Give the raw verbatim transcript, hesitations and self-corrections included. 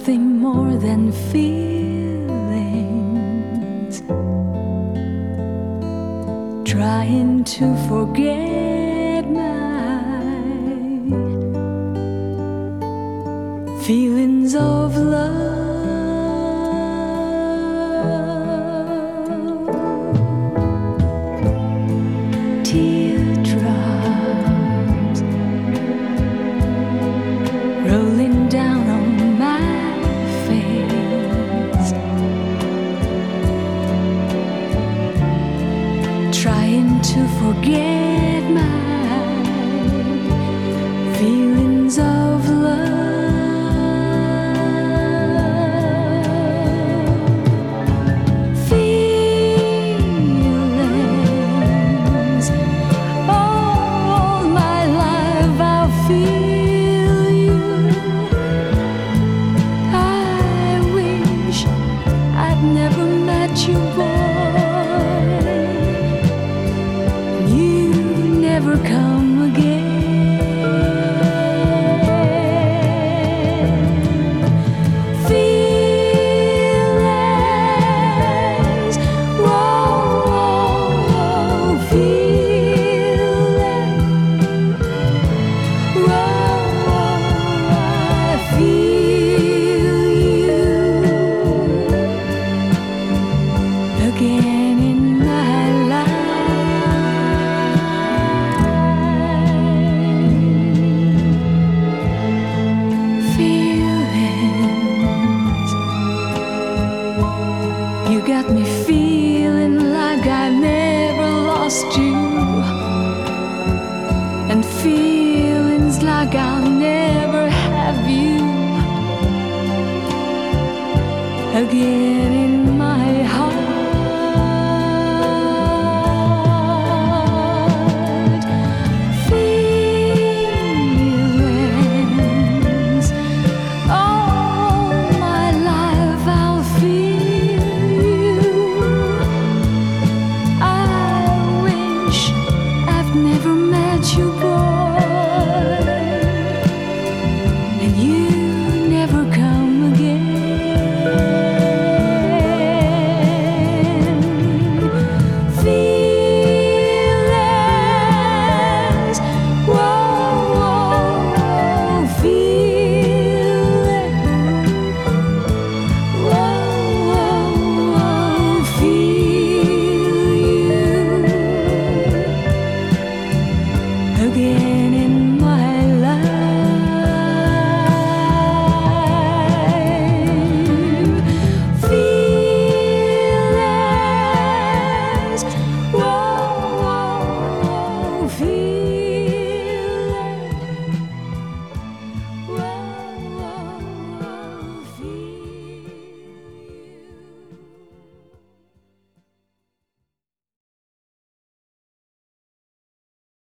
nothing more than feelings, trying to forget my feelings of love. Teardrops rolling down on my face, trying to forget my feelings of love. Feelings, all my life I'll feel you. I wish I'd never met you, boy. You never come again. Feelings, whoa, whoa, feelings, whoa, I feel you again in my life. Feelings, you got me feeling like I never lost you, and feelings like I'll never have you again in my heart. Feelings, all my life I'll feel you. I wish I've never met you, boy, and you never come again. Feelings, whoa, whoa, feelings, whoa, whoa, feel you again in